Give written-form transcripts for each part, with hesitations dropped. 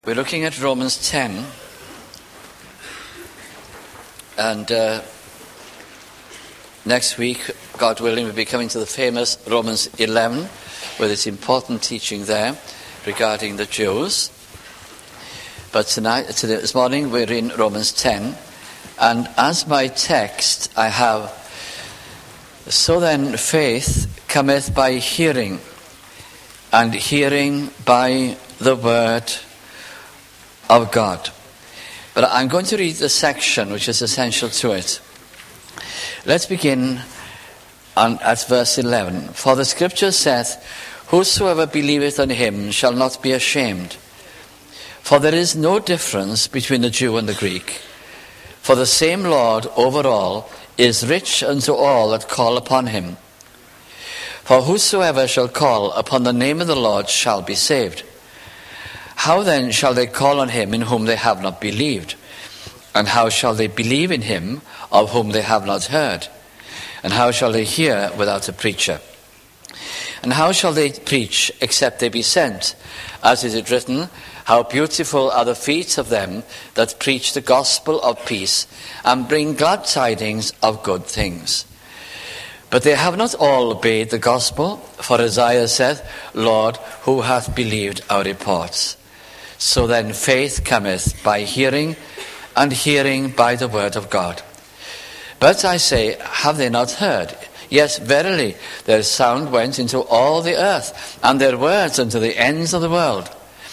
We're looking at Romans 10, and next week, God willing, we'll be coming to the famous Romans 11, with its important teaching there regarding the Jews. But this morning, we're in Romans 10, and as my text, I have, "So then faith cometh by hearing, and hearing by the word of God." But I'm going to read the section which is essential to it. Let's begin at verse 11. "For the scripture saith, Whosoever believeth on him shall not be ashamed. For there is no difference between the Jew and the Greek. For the same Lord over all is rich unto all that call upon him. For whosoever shall call upon the name of the Lord shall be saved. How then shall they call on him in whom they have not believed? And how shall they believe in him of whom they have not heard? And how shall they hear without a preacher? And how shall they preach except they be sent? As is it written, How beautiful are the feet of them that preach the gospel of peace and bring glad tidings of good things. But they have not all obeyed the gospel, for Isaiah saith, Lord, who hath believed our reports? So then faith cometh by hearing, and hearing by the word of God. But I say, have they not heard? Yes, verily, their sound went into all the earth, and their words unto the ends of the world.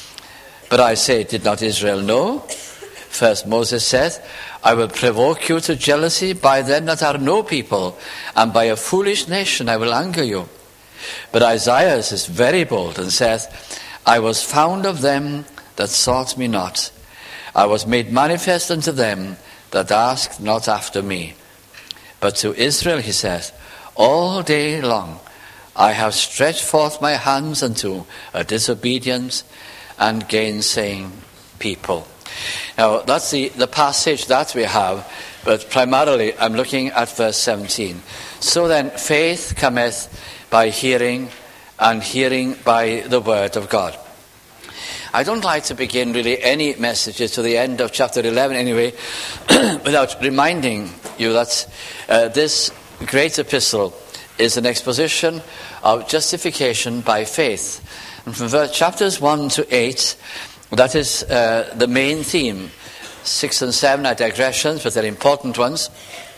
But I say, did not Israel know? First Moses saith, I will provoke you to jealousy by them that are no people, and by a foolish nation I will anger you. But Isaiah is very bold, and saith, I was found of them that sought me not. I was made manifest unto them that asked not after me. But to Israel he saith, all day long I have stretched forth my hands unto a disobedient and gainsaying people." Now that's the passage that we have, but primarily I'm looking at verse 17. "So then faith cometh by hearing, and hearing by the word of God." I don't like to begin really any messages to the end of chapter 11 anyway without reminding you that this great epistle is an exposition of justification by faith. And from chapters 1 to 8, that is the main theme. 6 and 7 are digressions, but they're important ones.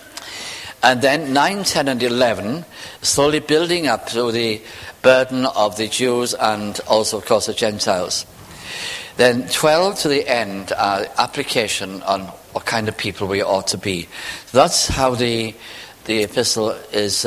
And then 9, 10 and 11, slowly building up to the burden of the Jews and also, of course, the Gentiles. Then 12 to the end are application on what kind of people we ought to be. So that's how the epistle is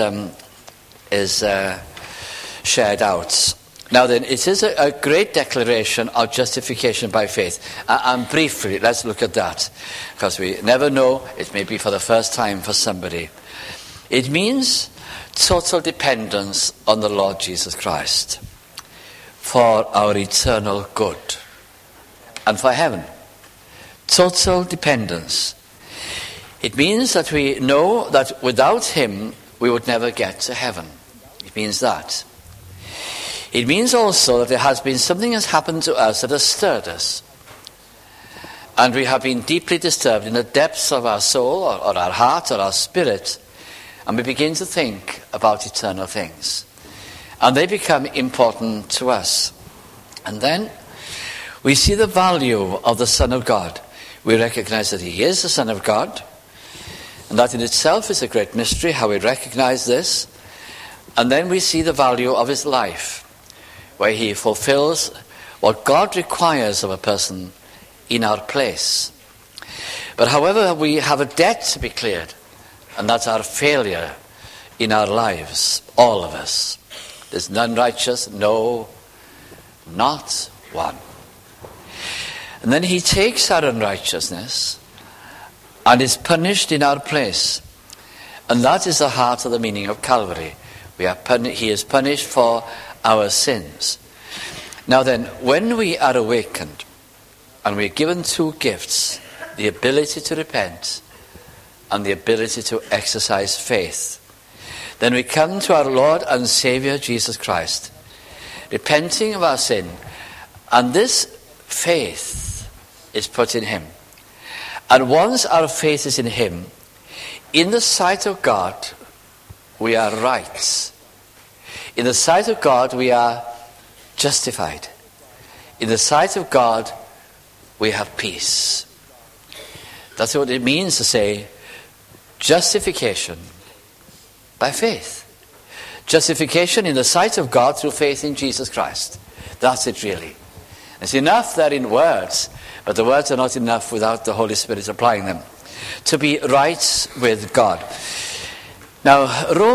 shared out. Now then, it is a great declaration of justification by faith. And briefly, let's look at that, because we never know, it may be for the first time for somebody. It means total dependence on the Lord Jesus Christ for our eternal good and for heaven. Total dependence. It means that we know that without him we would never get to heaven. It means that. It means also that there has been something has happened to us that has stirred us. And we have been deeply disturbed in the depths of our soul or our heart or our spirit. And we begin to think about eternal things. And they become important to us. And then we see the value of the Son of God. We recognize that he is the Son of God. And that in itself is a great mystery, how we recognize this. And then we see the value of his life, where he fulfills what God requires of a person in our place. But however, we have a debt to be cleared, and that's our failure in our lives, all of us. There's none righteous, no, not one. And then he takes our unrighteousness and is punished in our place. And that is the heart of the meaning of Calvary. He is punished for our sins. Now then, when we are awakened and we're given two gifts, the ability to repent and the ability to exercise faith, then we come to our Lord and Saviour Jesus Christ, repenting of our sin. And this faith is put in him. And once our faith is in him, in the sight of God, we are right. In the sight of God, we are justified. In the sight of God, we have peace. That's what it means to say justification by faith. Justification in the sight of God through faith in Jesus Christ. That's it really. It's enough there in words, but the words are not enough without the Holy Spirit applying them. To be right with God. Now,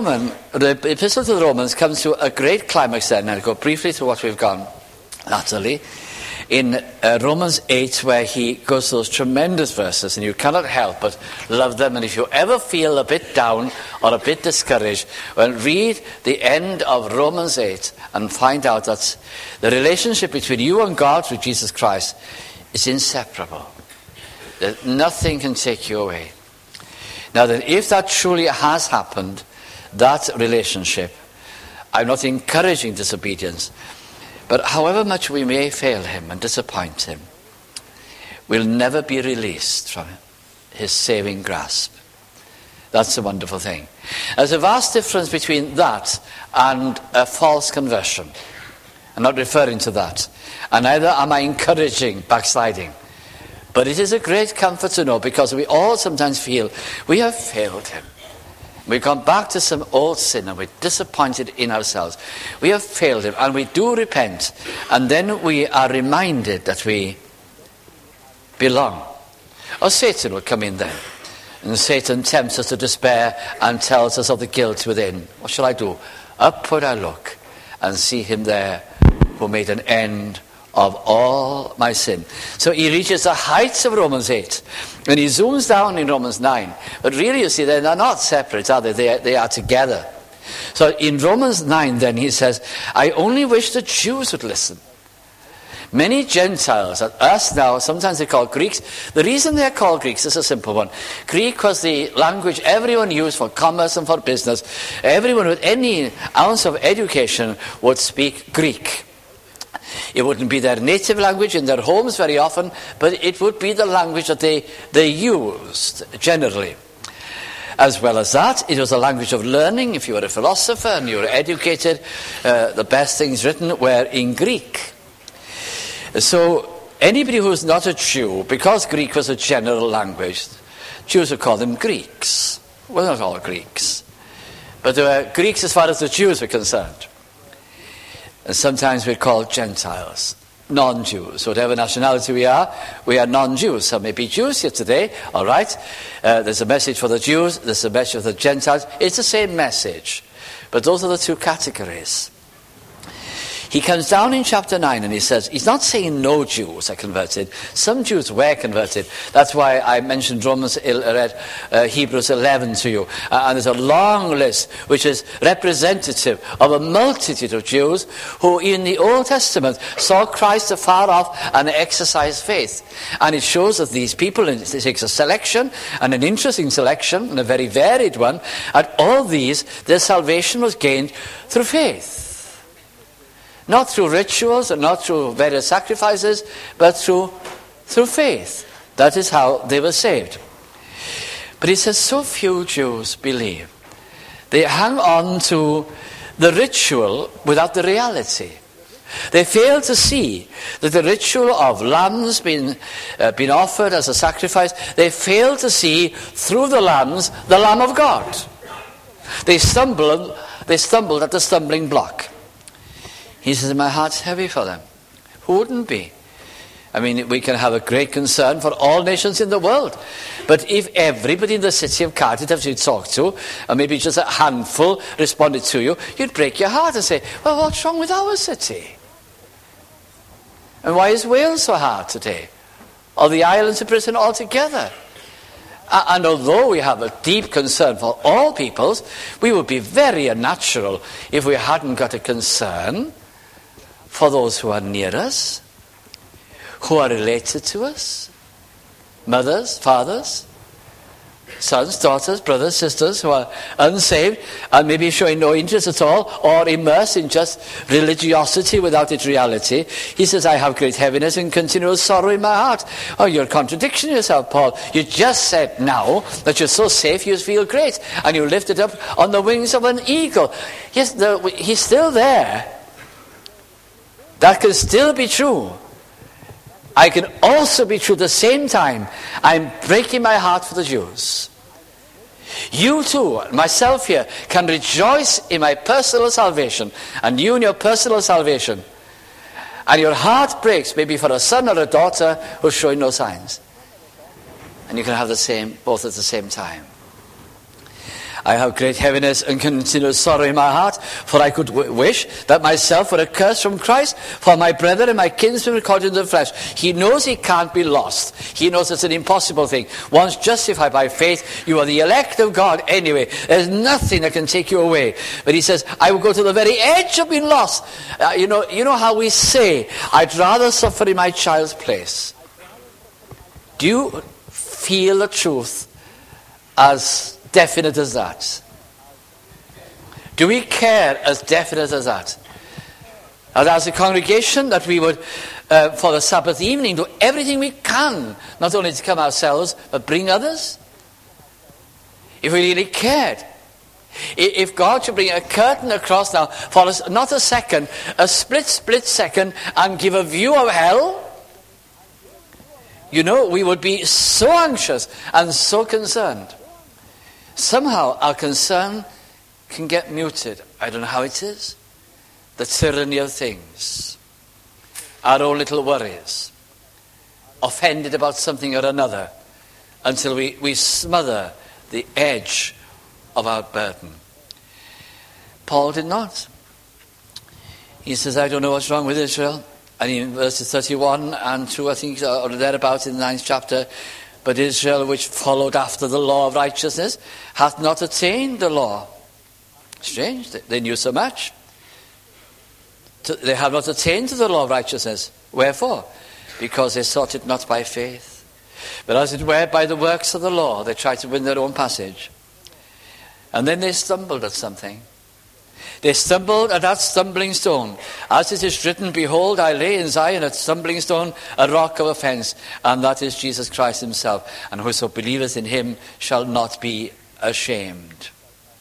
the Epistle to the Romans comes to a great climax then. I'll go briefly through what we've gone latterly. In Romans 8, where he goes to those tremendous verses, and you cannot help but love them. And if you ever feel a bit down or a bit discouraged, well, read the end of Romans 8 and find out that the relationship between you and God through Jesus Christ is inseparable. That nothing can take you away. Now then, if that truly has happened, that relationship, I'm not encouraging disobedience, but however much we may fail him and disappoint him, we'll never be released from his saving grasp. That's a wonderful thing. There's a vast difference between that and a false conversion. I'm not referring to that. And neither am I encouraging backsliding. But it is a great comfort to know, because we all sometimes feel we have failed him. We've gone back to some old sin and we're disappointed in ourselves. We have failed him and we do repent. And then we are reminded that we belong. Or Satan will come in then. And Satan tempts us to despair and tells us of the guilt within. What shall I do? Up would I look and see him there who made an end of all my sin. So he reaches the heights of Romans 8. And he zooms down in Romans 9. But really, you see, they're not separate, are they? They are together. So in Romans 9, then, he says, I only wish the Jews would listen. Many Gentiles, us now, sometimes they're called Greeks. The reason they're called Greeks is a simple one. Greek was the language everyone used for commerce and for business. Everyone with any ounce of education would speak Greek. It wouldn't be their native language in their homes very often, but it would be the language that they used generally. As well as that, it was a language of learning. If you were a philosopher and you were educated, the best things written were in Greek. So anybody who's not a Jew, because Greek was a general language, Jews would call them Greeks. Well, not all Greeks, but they were Greeks as far as the Jews were concerned. And sometimes we're called Gentiles, non-Jews. Whatever nationality we are non-Jews. Some may be Jews here today, all right. There's a message for the Jews, there's a message for the Gentiles. It's the same message, but those are the two categories. He comes down in chapter 9 and he says, he's not saying no Jews are converted. Some Jews were converted. That's why I mentioned Hebrews 11 to you. And there's a long list which is representative of a multitude of Jews who in the Old Testament saw Christ afar off and exercised faith. And it shows that these people, and it takes a selection, and an interesting selection, and a very varied one, and all these, their salvation was gained through faith. Not through rituals and not through various sacrifices, but through faith. That is how they were saved. But he says so few Jews believe. They hang on to the ritual without the reality. They fail to see that the ritual of lambs being offered as a sacrifice, they fail to see through the lambs the Lamb of God. They stumbled at the stumbling block. He says, my heart's heavy for them. Who wouldn't be? I mean, we can have a great concern for all nations in the world. But if everybody in the city of Cardiff that you talk to, or maybe just a handful responded to you, you'd break your heart and say, well, what's wrong with our city? And why is Wales so hard today? Or the islands of Britain altogether? And although we have a deep concern for all peoples, we would be very unnatural if we hadn't got a concern for those who are near us, who are related to us, mothers, fathers, sons, daughters, brothers, sisters who are unsaved and maybe showing no interest at all or immersed in just religiosity without its reality. He says, I have great heaviness and continual sorrow in my heart. Oh, you're contradicting yourself, Paul. You just said now that you're so safe you feel great and you lift it up on the wings of an eagle. Yes, he's still there. That can still be true. I can also be true at the same time. I'm breaking my heart for the Jews. You too, myself here, can rejoice in my personal salvation, and you in your personal salvation. And your heart breaks maybe for a son or a daughter who's showing no signs. And you can have the same, both at the same time. I have great heaviness and continual sorrow in my heart, for I could wish that myself were accursed from Christ for my brother and my kinsmen according to the flesh. He knows he can't be lost. He knows it's an impossible thing. Once justified by faith, you are the elect of God anyway. There's nothing that can take you away. But he says, I will go to the very edge of being lost. You know how we say, I'd rather suffer in my child's place. Do you feel the truth as definite as that? Do we care as definite as that? And as a congregation, that we would, for the Sabbath evening, do everything we can, not only to come ourselves, but bring others? If we really cared. If God should bring a curtain across now, for us, not a second, a split second, and give a view of hell, we would be so anxious and so concerned. Somehow our concern can get muted. I don't know how it is. The tyranny of things. Our own little worries. Offended about something or another. Until we smother the edge of our burden. Paul did not. He says, I don't know what's wrong with Israel. And in verses 31 and 2, I think, or thereabouts in the 9th chapter, but Israel, which followed after the law of righteousness, hath not attained the law. Strange, they knew so much. They have not attained to the law of righteousness. Wherefore? Because they sought it not by faith, but as it were by the works of the law. They tried to win their own passage. And then they stumbled at something. They stumbled at that stumbling stone. As it is written, behold, I lay in Zion a stumbling stone, a rock of offense, and that is Jesus Christ himself. And whoso believeth in him shall not be ashamed.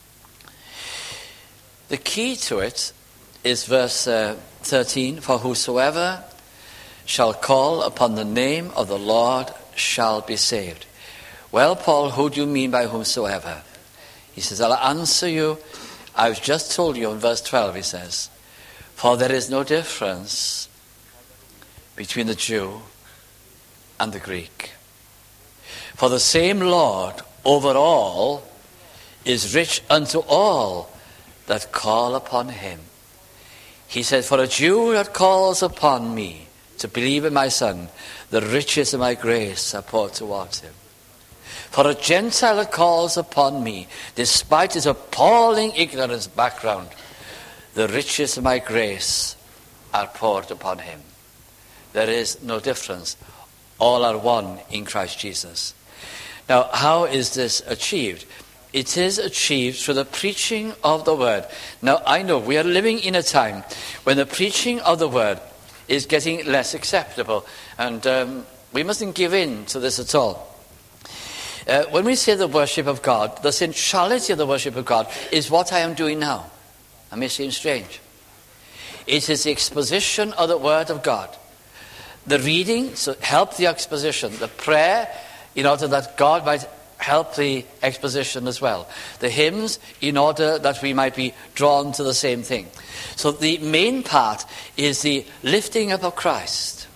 The key to it is verse 13. For whosoever shall call upon the name of the Lord shall be saved. Well, Paul, who do you mean by whomsoever? He says, I'll answer you. I've just told you in verse 12, he says, for there is no difference between the Jew and the Greek. For the same Lord over all is rich unto all that call upon him. He said, for a Jew that calls upon me to believe in my Son, the riches of my grace are poured towards him. For a Gentile that calls upon me, despite his appalling ignorance background, the riches of my grace are poured upon him. There is no difference. All are one in Christ Jesus. Now, how is this achieved? It is achieved through the preaching of the word. Now, I know we are living in a time when the preaching of the word is getting less acceptable. And we mustn't give in to this at all. When we say the worship of God, the centrality of the worship of God is what I am doing now. That may seem strange. It is the exposition of the Word of God. The reading, so help the exposition. The prayer, in order that God might help the exposition as well. The hymns, in order that we might be drawn to the same thing. So the main part is the lifting up of Christ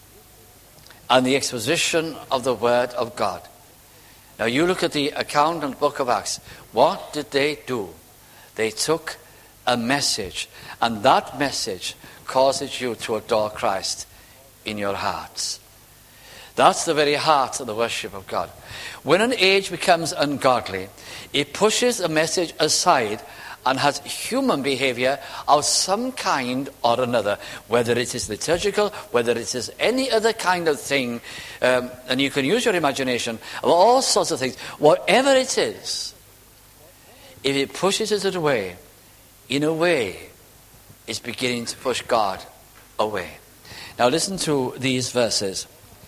and the exposition of the Word of God. Now you look at the account in the book of Acts. What did they do? They took a message, and that message causes you to adore Christ in your hearts. That's the very heart of the worship of God. When an age becomes ungodly, it pushes a message aside and has human behavior of some kind or another, whether it is liturgical, whether it is any other kind of thing, and you can use your imagination of all sorts of things. Whatever it is, if it pushes it away, in a way, it's beginning to push God away. Now listen to these verses.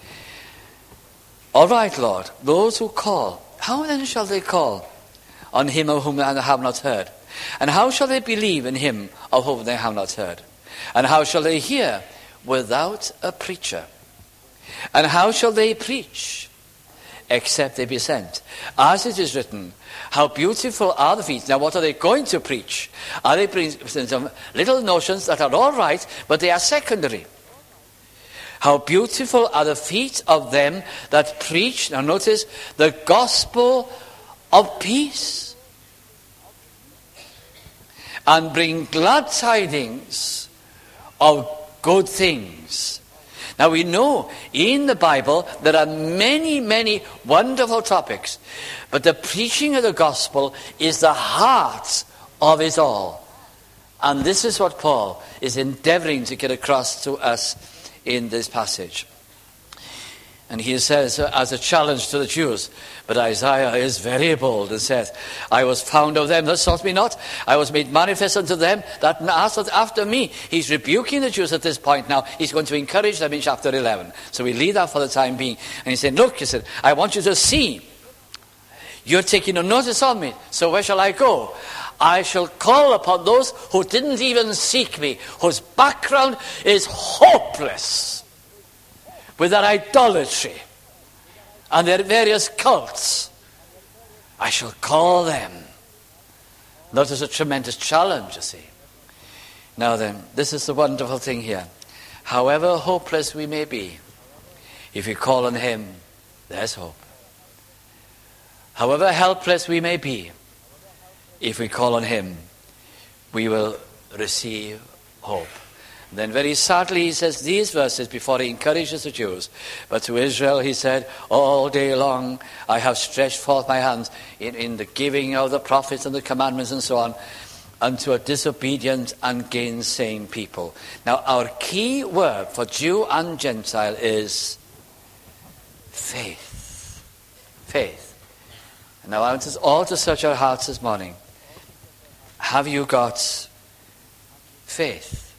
All right, Lord, those who call, how then shall they call on him of whom they have not heard? And how shall they believe in him of whom they have not heard? And how shall they hear without a preacher? And how shall they preach except they be sent? As it is written, how beautiful are the feet. Now what are they going to preach? Are they preaching some little notions that are all right, but they are secondary? How beautiful are the feet of them that preach, now notice, the gospel of peace, and bring glad tidings of good things. Now we know in the Bible there are many, many wonderful topics, but the preaching of the gospel is the heart of it all. And this is what Paul is endeavoring to get across to us in this passage. And he says, as a challenge to the Jews, but Isaiah is very bold and says, I was found of them that sought me not. I was made manifest unto them that asked after me. He's rebuking the Jews at this point now. He's going to encourage them in chapter 11. So we leave that for the time being. And he said, look, he said, I want you to see. You're taking no notice of me. So where shall I go? I shall call upon those who didn't even seek me, whose background is hopeless with their idolatry and their various cults. I shall call them. That is a tremendous challenge, you see. Now then, this is the wonderful thing here. However hopeless we may be, if we call on him, there's hope. However helpless we may be, if we call on him, we will receive hope. Then very sadly he says these verses before he encourages the Jews. But to Israel he said, all day long I have stretched forth my hands in the giving of the prophets and the commandments and so on, unto a disobedient and gainsaying people. Now our key word for Jew and Gentile is faith. Faith. And now I want us all to search our hearts this morning. Have you got faith?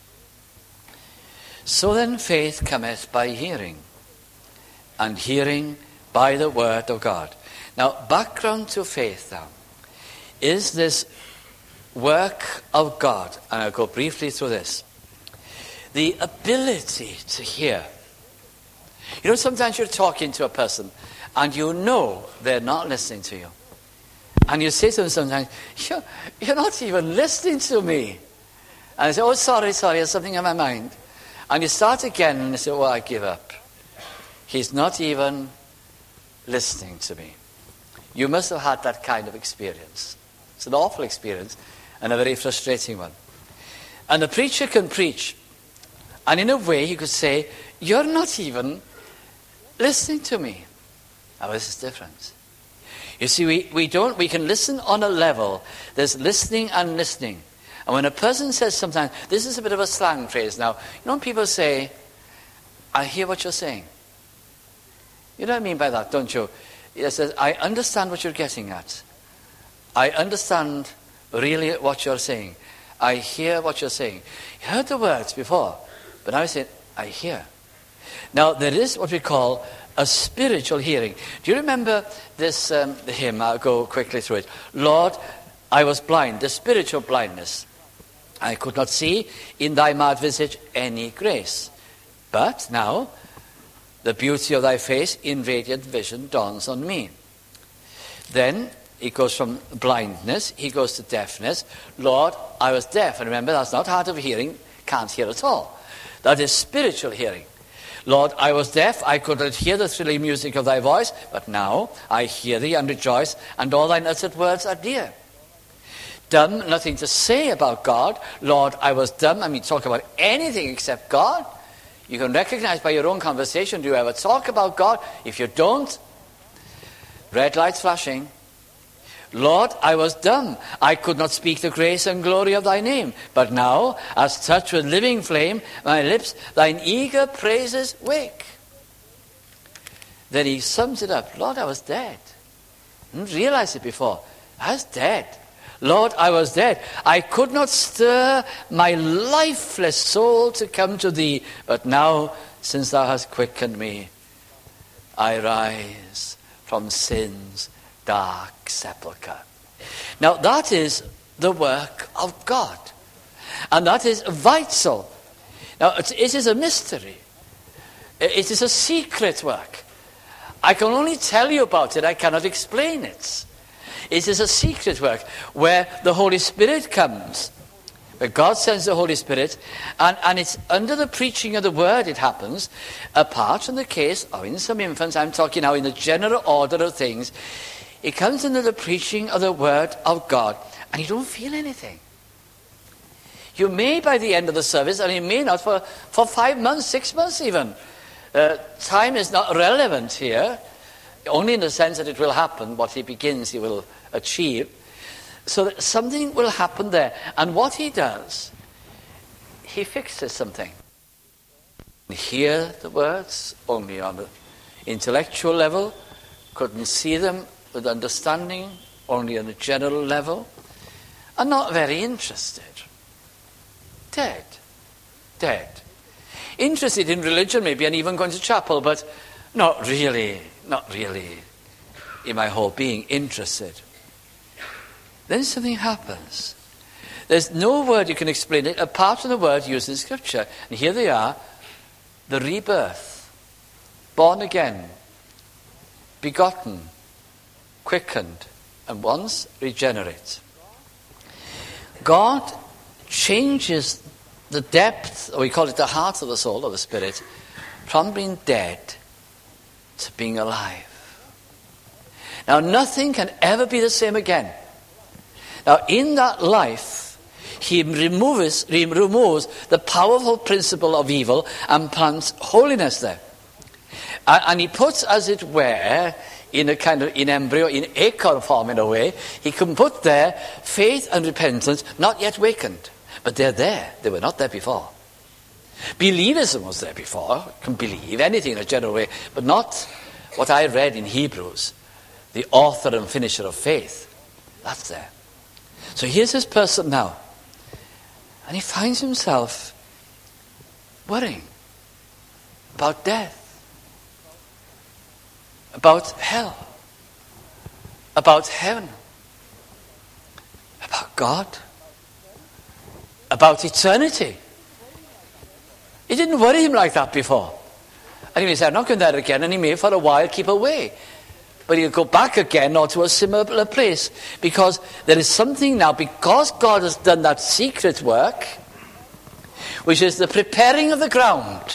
So then faith cometh by hearing, and hearing by the word of God. Now, background to faith now is this work of God, and I'll go briefly through this. The ability to hear. You know, sometimes you're talking to a person, and you know they're not listening to you. And you say to them sometimes, you're not even listening to me. And I say, oh, sorry, there's something in my mind. And you start again and you say, oh, I give up. He's not even listening to me. You must have had that kind of experience. It's an awful experience and a very frustrating one. And the preacher can preach. And in a way he could say, you're not even listening to me. Now this is different. You see, we can listen on a level. There's listening and listening. And when a person says sometimes, this is a bit of a slang phrase now. You know when people say, I hear what you're saying. You know what I mean by that, don't you? It says, I understand what you're getting at. I understand really what you're saying. I hear what you're saying. You heard the words before, but now I say, I hear. Now, there is what we call a spiritual hearing. Do you remember this hymn? I'll go quickly through it. Lord, I was blind, the spiritual blindness. I could not see in thy mad visage any grace. But now, the beauty of thy face in radiant vision dawns on me. Then, he goes from blindness, he goes to deafness. Lord, I was deaf. And remember, that's not hard of hearing, can't hear at all. That is spiritual hearing. Lord, I was deaf, I could not hear the thrilling music of thy voice, but now I hear thee and rejoice, and all thine uttered words are dear. Dumb, nothing to say about God. Lord, I was dumb. I mean, talk about anything except God. You can recognize by your own conversation, do you ever talk about God? If you don't, red lights flashing. Lord, I was dumb. I could not speak the grace and glory of thy name. But now, as touched with living flame, my lips thine eager praises wake. Then he sums it up. Lord, I was dead. I didn't realize it before. I was dead. Lord, I was dead. I could not stir my lifeless soul to come to thee. But now, since thou hast quickened me, I rise from sin's dark sepulchre. Now that is the work of God. And that is vital. Now it is a mystery. It is a secret work. I can only tell you about it. I cannot explain it. It is a secret work where the Holy Spirit comes. Where God sends the Holy Spirit, and it's under the preaching of the word it happens, apart from the case of in some infants. I'm talking now in the general order of things. It comes under the preaching of the word of God, and you don't feel anything. You may by the end of the service, and you may not for 5 months, 6 months even. Time is not relevant here, only in the sense that it will happen. What he begins, he will achieve. So that something will happen there. And what he does, he fixes something. You hear the words only on the intellectual level, couldn't see them with understanding, only on a general level, and not very interested. Dead. Interested in religion maybe, and even going to chapel, but not really in my whole being interested. Then something happens. There's no word you can explain it apart from the word used in Scripture. And here they are, the rebirth, born again, begotten, quickened, and once regenerate. God changes the depth, or we call it the heart of the soul, or the spirit, from being dead to being alive. Now nothing can ever be the same again. Now in that life, he removes the powerful principle of evil and plants holiness there. And he puts, as it were, in a kind of in embryo, in acorn form in a way, he can put there faith and repentance, not yet wakened. But they're there. They were not there before. Believism was there before. You can believe anything in a general way, but not what I read in Hebrews, the author and finisher of faith. That's there. So here's this person now, and he finds himself worrying about death, about hell, about heaven, about God, about eternity. It didn't worry him like that before. And he may say, I'm not going there again, and he may for a while keep away. But he'll go back again or to a similar place, because there is something now, because God has done that secret work, which is the preparing of the ground,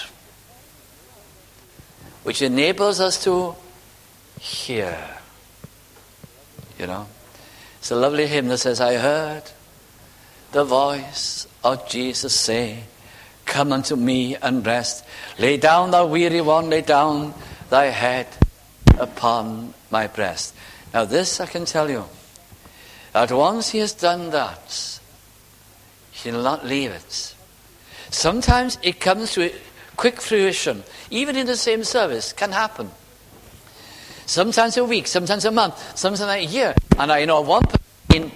which enables us to hear. You know, it's a lovely hymn that says, I heard the voice of Jesus say, come unto me and rest. Lay down, thou weary one, lay down thy head upon my breast. Now this I can tell you, that once he has done that, he'll not leave it. Sometimes it comes to a quick fruition, even in the same service, can happen. Sometimes a week, sometimes a month, sometimes a year. And I know one person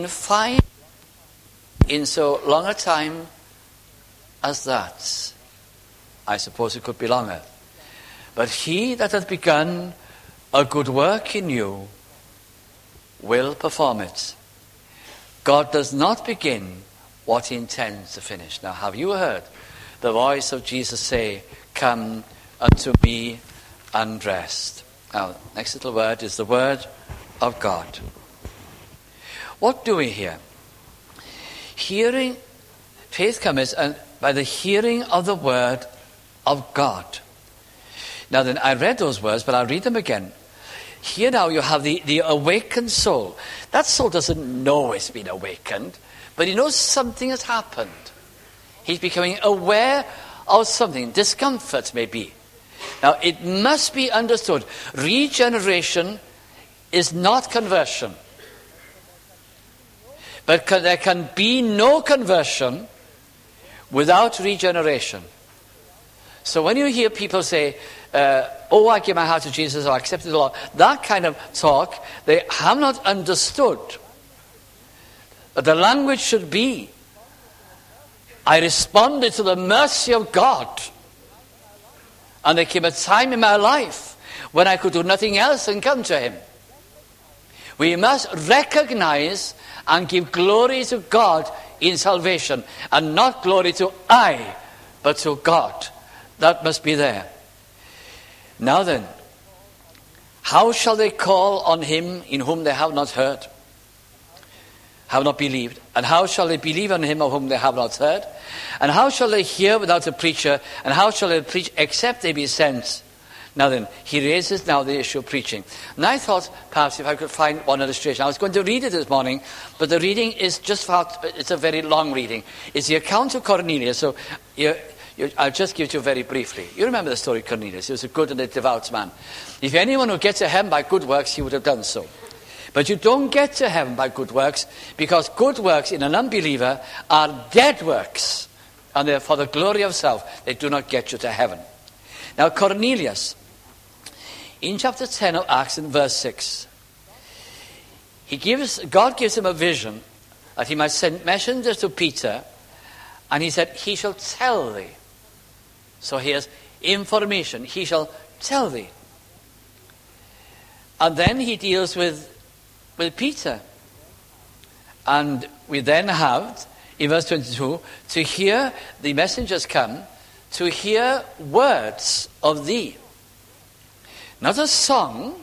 in so long a time as that. I suppose it could be longer. But he that hath begun a good work in you will perform it. God does not begin what he intends to finish. Now, have you heard the voice of Jesus say, come unto me and rest? Now, next little word is the word of God. What do we hear? Hearing, faith comes by the hearing of the word of God. Now then, I read those words, but I'll read them again. Here now you have the awakened soul. That soul doesn't know it's been awakened, but he knows something has happened. He's becoming aware of something. Discomfort maybe. Now it must be understood. Regeneration is not conversion. But there can be no conversion without regeneration. So when you hear people say, I give my heart to Jesus, or I accepted the Lord, that kind of talk, they have not understood. The language should be, I responded to the mercy of God. And there came a time in my life when I could do nothing else than come to him. We must recognize and give glory to God in salvation, and not glory to I, but to God. That must be there. Now then, how shall they call on him in whom they have not heard, have not believed? And how shall they believe on him of whom they have not heard? And how shall they hear without a preacher? And how shall they preach except they be sent? Now then, he raises now the issue of preaching. And I thought perhaps if I could find one illustration. I was going to read it this morning, but the reading is it's a very long reading. It's the account of Cornelius. So I'll just give it to you very briefly. You remember the story of Cornelius. He was a good and a devout man. If anyone who gets to heaven by good works, he would have done so. But you don't get to heaven by good works, because good works in an unbeliever are dead works. And they're for the glory of self. They do not get you to heaven. Now Cornelius, in chapter 10 of Acts in verse 6, God gives him a vision that he might send messengers to Peter, and he said, he shall tell thee. So here's information. He shall tell thee. And then he deals with Peter. And we then have, in verse 22, to hear the messengers come, to hear words of thee. Not a song,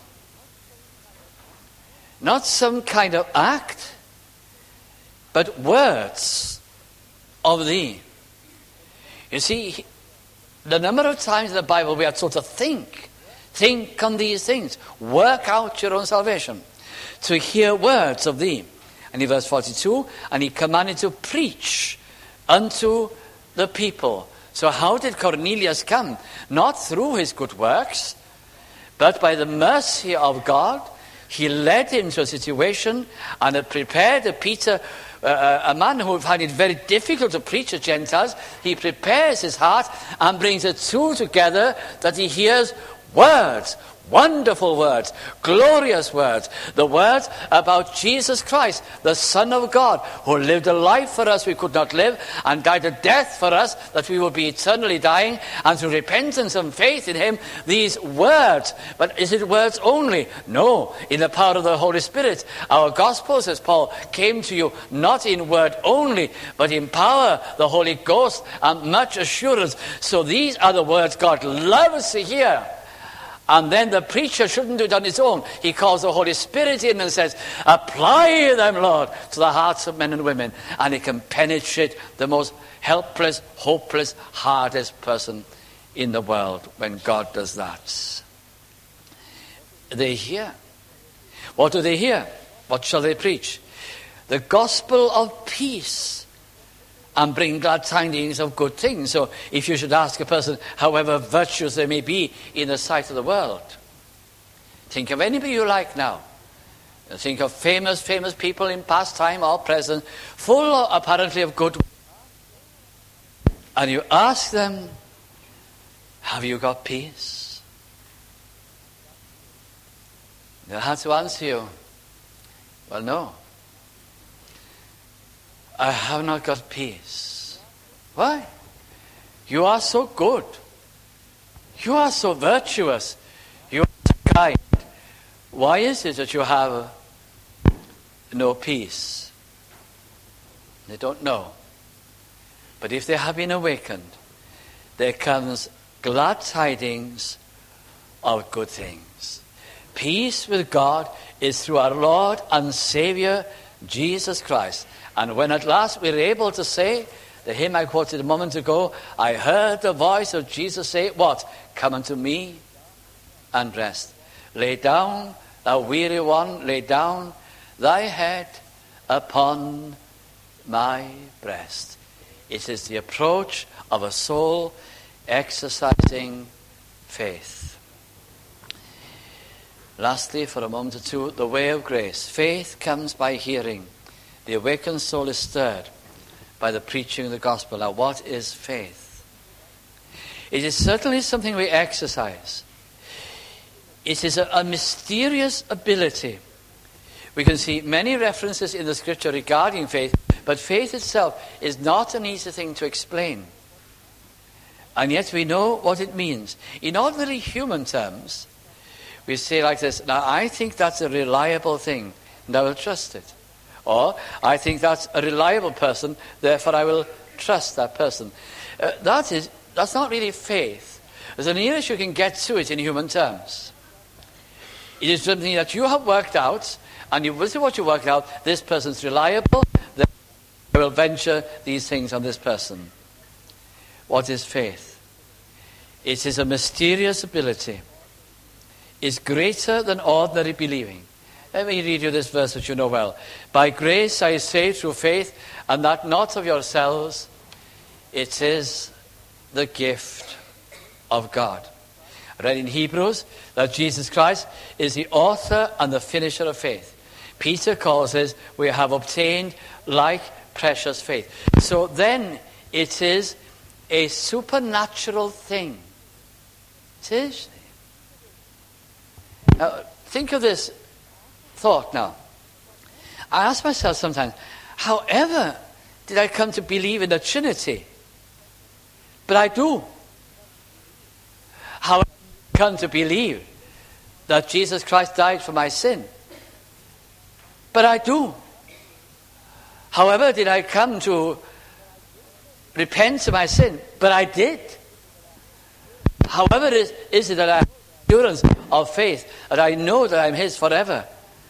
not some kind of act, but words of thee. You see, the number of times in the Bible we are told to think on these things, work out your own salvation, to hear words of thee. And in verse 42, and he commanded to preach unto the people. So how did Cornelius come? Not through his good works, but by the mercy of God. He led him to a situation and had prepared Peter, a man who found it very difficult to preach to Gentiles. He prepares his heart and brings the two together, that he hears words, wonderful words, glorious words, the words about Jesus Christ, the Son of God, who lived a life for us we could not live, and died a death for us that we will be eternally dying, and through repentance and faith in him, these words. But is it words only? No, in the power of the Holy Spirit. Our gospel, says Paul, came to you not in word only, but in power, the Holy Ghost, and much assurance. So these are the words God loves to hear. And then the preacher shouldn't do it on his own. He calls the Holy Spirit in and says, apply them, Lord, to the hearts of men and women. And he can penetrate the most helpless, hopeless, hardest person in the world when God does that. They hear. What do they hear? What shall they preach? The gospel of peace, and bring glad tidings of good things. So if you should ask a person, however virtuous they may be in the sight of the world, think of anybody you like now. Think of famous people in past time or present, full apparently of good. And you ask them, have you got peace? They'll have to answer you, well, no. I have not got peace. Why? You are so good. You are so virtuous. You are so kind. Why is it that you have no peace? They don't know. But if they have been awakened, there comes glad tidings of good things. Peace with God is through our Lord and Savior, Jesus Christ. And when at last we're able to say, the hymn I quoted a moment ago, I heard the voice of Jesus say, what? Come unto me and rest. Lay down, thou weary one, lay down thy head upon my breast. It is the approach of a soul exercising faith. Lastly, for a moment or two, the way of grace. Faith comes by hearing. the awakened soul is stirred by the preaching of the gospel. Now, what is faith? It is certainly something we exercise. It is a mysterious ability. We can see many references in the scripture regarding faith, but faith itself is not an easy thing to explain. And yet we know what it means. In ordinary human terms, we say like this: now I think that's a reliable thing, and I will trust it. Or, I think that's a reliable person, therefore I will trust that person. That's not really faith. As the nearest you can get to it in human terms. It is something that you have worked out, and you will see what you worked out. This person's reliable, then I will venture these things on this person. What is faith? It is a mysterious ability. It's greater than ordinary believing. Let me read you this verse which you know well. By grace I say through faith, and that not of yourselves, it is the gift of God. I read in Hebrews that Jesus Christ is the author and the finisher of faith. Peter calls it, we have obtained like precious faith. So then it is a supernatural thing. It is. Now, think of this thought now. I ask myself sometimes, however did I come to believe in the Trinity? But I do. How did I come to believe that Jesus Christ died for my sin? But I do. However did I come to repent of my sin? But I did. However is it that I have assurance of faith, that I know that I'm His forever?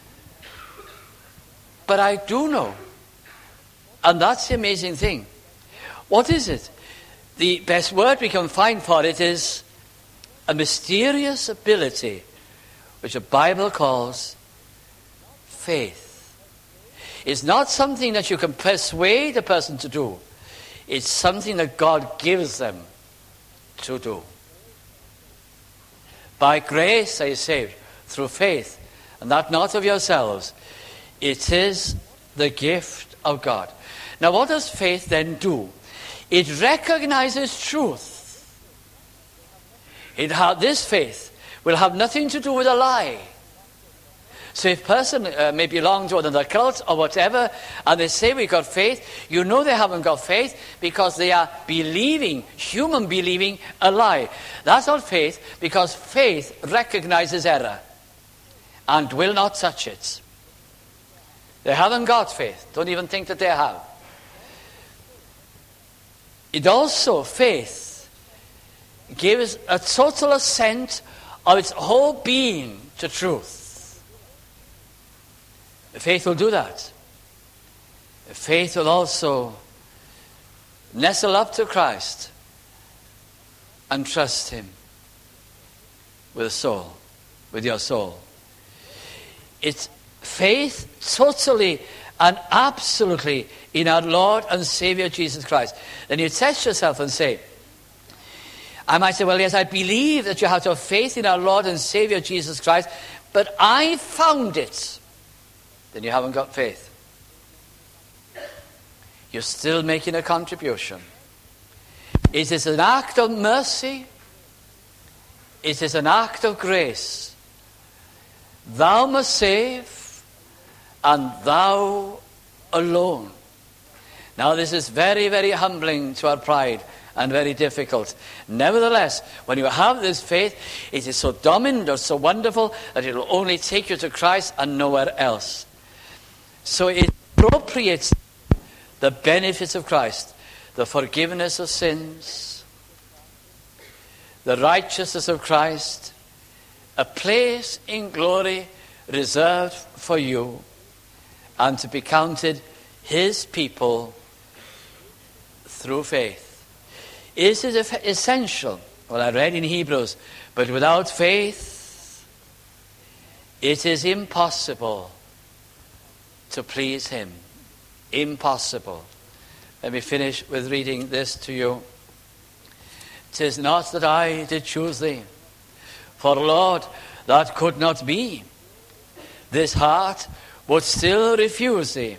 But I do know. And that's the amazing thing. What is it? The best word we can find for it is a mysterious ability, which the Bible calls faith. It's not something that you can persuade a person to do. It's something that God gives them to do. By grace are you saved, through faith, and that not of yourselves. It is the gift of God. Now, what does faith then do? It recognizes truth. This faith will have nothing to do with a lie. So if a person may belong to another cult or whatever, and they say we got faith, you know they haven't got faith because they are believing, human believing, a lie. That's not faith, because faith recognizes error and will not touch it. They haven't got faith. Don't even think that they have. It also, faith, gives a total assent of its whole being to truth. Faith will do that. Faith will also nestle up to Christ and trust Him with a soul, with your soul. It's faith totally and absolutely in our Lord and Savior Jesus Christ. Then you test yourself and say, I might say, well, yes, I believe that you have to have faith in our Lord and Savior Jesus Christ, but I found it. Then you haven't got faith. You're still making a contribution. It is an act of mercy. It is an act of grace. Thou must save, and thou alone. Now this is very, very humbling to our pride and very difficult. Nevertheless, when you have this faith, it is so dominant or so wonderful that it will only take you to Christ and nowhere else. So it appropriates the benefits of Christ, the forgiveness of sins, the righteousness of Christ, a place in glory reserved for you, and to be counted His people through faith. Is it essential? Well, I read in Hebrews, but without faith, it is impossible to please Him. Impossible. Let me finish with reading this to you. 'Tis not that I did choose thee, for Lord, that could not be. This heart would still refuse thee,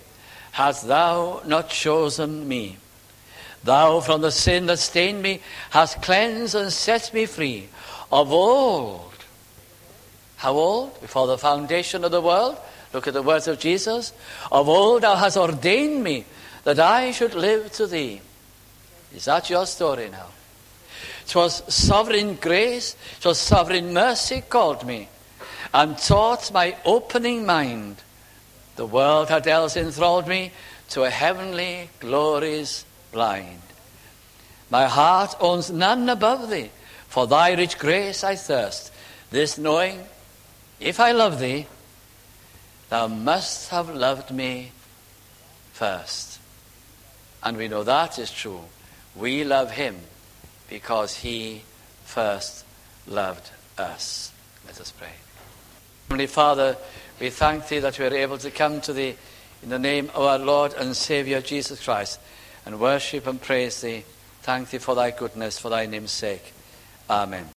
hast thou not chosen me. Thou from the sin that stained me hast cleansed and set me free. Of old, how old? Before the foundation of the world. Look at the words of Jesus. Of old thou hast ordained me that I should live to thee. Is that your story now? 'Twas sovereign grace, 'twas sovereign mercy called me, and taught my opening mind. The world had else enthralled me to a heavenly glories blind. My heart owns none above thee, for thy rich grace I thirst. This knowing, if I love thee, thou must have loved me first. And we know that is true. We love him because he first loved us. Let us pray. Heavenly Father, we thank thee that we are able to come to thee in the name of our Lord and Saviour Jesus Christ and worship and praise thee. Thank thee for thy goodness, for thy name's sake. Amen.